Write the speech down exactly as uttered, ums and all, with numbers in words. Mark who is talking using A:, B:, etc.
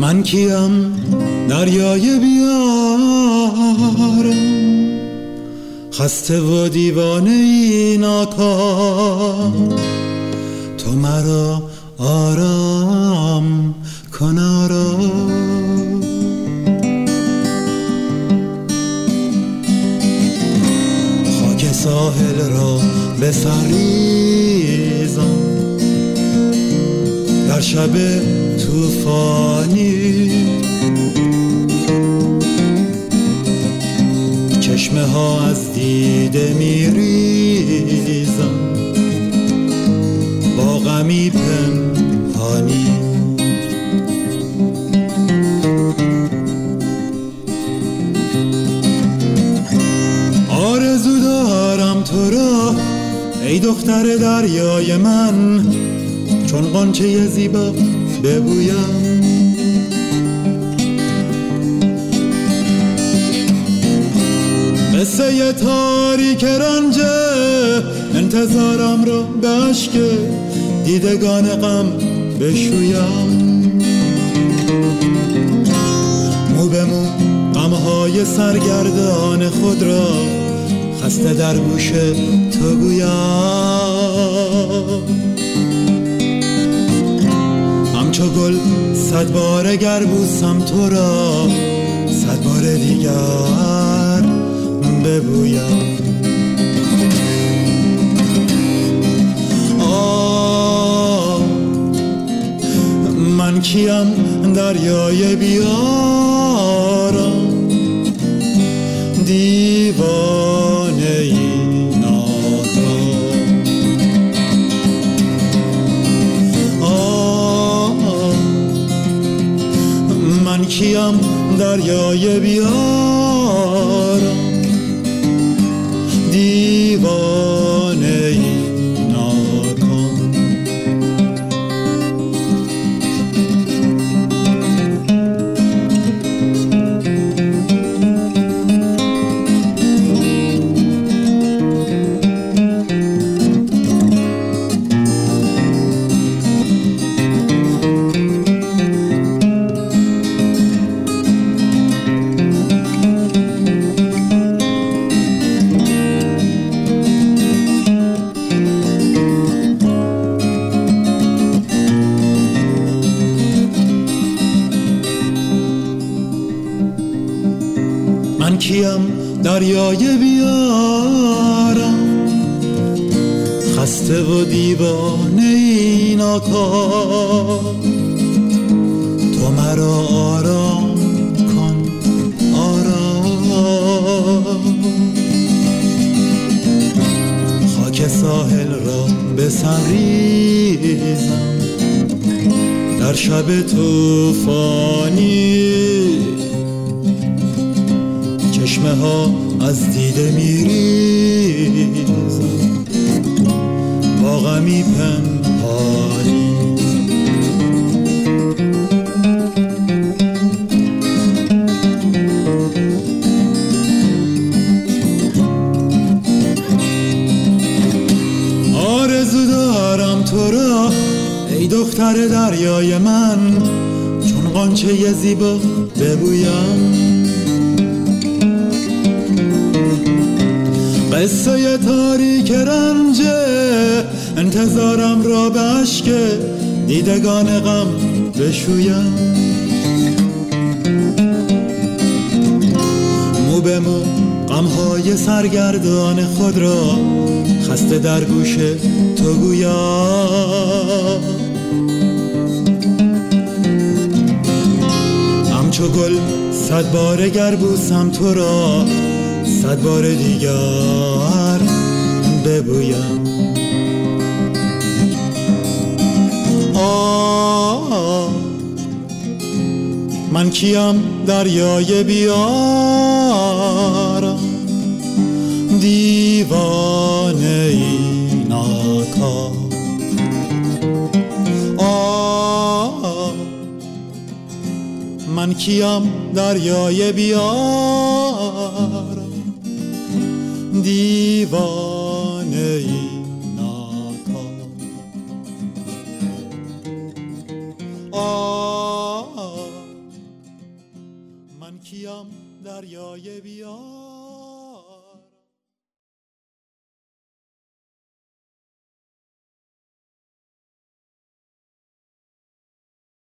A: من کیم دریای بیارم، خسته و دیوانه ای ناکام، تو مرا آرام کن آرام. خاک ساحل را به سر ریزم در شب طوفانی، چشمه ها از دیده می ریزم با غمی پنهانی. آرزو دارم تو را ای دختر دریای من، چون غنچه زیبا ببویم. قصه تاریک رنج انتظارم را به اشک دیدگان غم بشویم. مو به مو غمهای سرگردان خود را خسته در گوش تو گویم. همچو گل صد بار گر بوسم تو را، صد بار دیگر ببویم. آه من کیم دریای بیارم، دیوانه ای ناکام. آه من کیم دریای بیارم، دیوانه ای ناکام. من کیم دریای بیارم، خسته و دیوانه ای ناکام، تو مرا آرام کن آرام. خاک ساحل را به سر ریزم در شب طوفانی، چشمه ها از دیده می ریزم با غمی پنهانی. آرزو دارم تو را ای دختر دریای من، چون غنچه زیبا ببویم. قصه تاریک رنج انتظارم را به اشک دیدگان غم بشویم. مو به مو غمهای سرگردان خود را خسته در گوش تو گویم. همچو گل صد بار گر بوسم تو را، صد بار دیگر ببویم. آه من کیم دریای بیارم، دیوانه ای ناکام. آه من کیم دریای بیارم، دیوانه ای ناکام. آه من کیم دریای بیا